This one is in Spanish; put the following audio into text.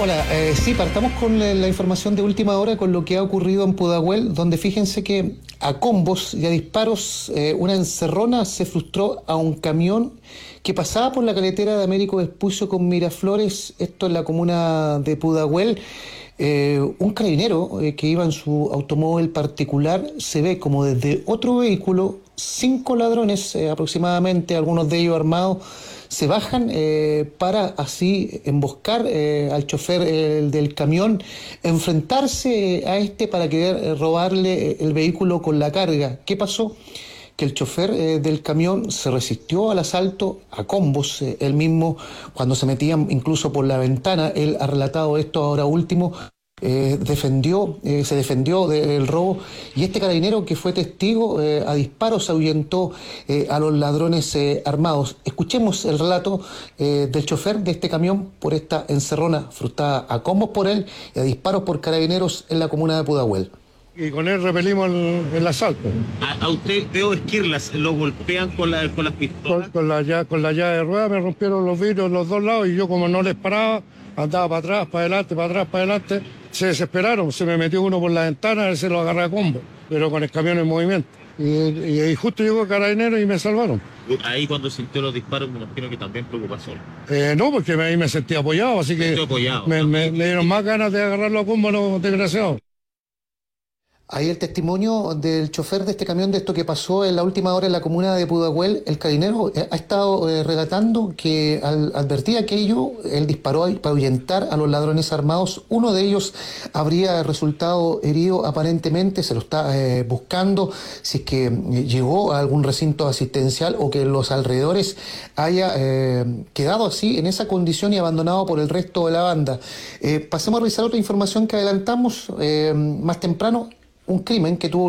Hola, sí, partamos con la información de última hora con lo que ha ocurrido en Pudahuel, donde fíjense que a combos y a disparos una encerrona se frustró a un camión que pasaba por la carretera de Américo Vespucio con Miraflores, esto en la comuna de Pudahuel. Un carabinero que iba en su automóvil particular se ve como desde otro vehículo, 5 ladrones aproximadamente, algunos de ellos armados, se bajan para así emboscar al chofer del camión, enfrentarse a este para querer robarle el vehículo con la carga. ¿Qué pasó? Que el chofer del camión se resistió al asalto a combos. Él mismo, cuando se metían incluso por la ventana, él ha relatado esto ahora último, se defendió del robo, y este carabinero que fue testigo a disparos ahuyentó a los ladrones armados. Escuchemos el relato del chofer de este camión por esta encerrona frustrada a combos por él y a disparos por carabineros en la comuna de Pudahuel. Y con él repelimos el asalto. A usted, veo esquirlas, lo golpean con las pistolas. Con la llave de rueda me rompieron los vidrios en los dos lados y yo, como no les paraba, andaba para atrás, para adelante, para atrás, para adelante. Se desesperaron, se me metió uno por la ventana, él se lo agarré a combo, pero con el camión en movimiento. Y justo llegó el carabinero y me salvaron. Ahí cuando sintió los disparos me imagino que también preocupación. No, porque ahí me sentí apoyado, así que me dieron más ganas de agarrarlo a combo, los desgraciados. Ahí el testimonio del chofer de este camión de esto que pasó en la última hora en la comuna de Pudahuel. El carabinero ha estado relatando que al advertir aquello, él disparó para ahuyentar a los ladrones armados. Uno de ellos habría resultado herido aparentemente, se lo está buscando, si es que llegó a algún recinto asistencial o que en los alrededores haya quedado así, en esa condición y abandonado por el resto de la banda. Pasemos a revisar otra información que adelantamos más temprano. Un crimen que tuvo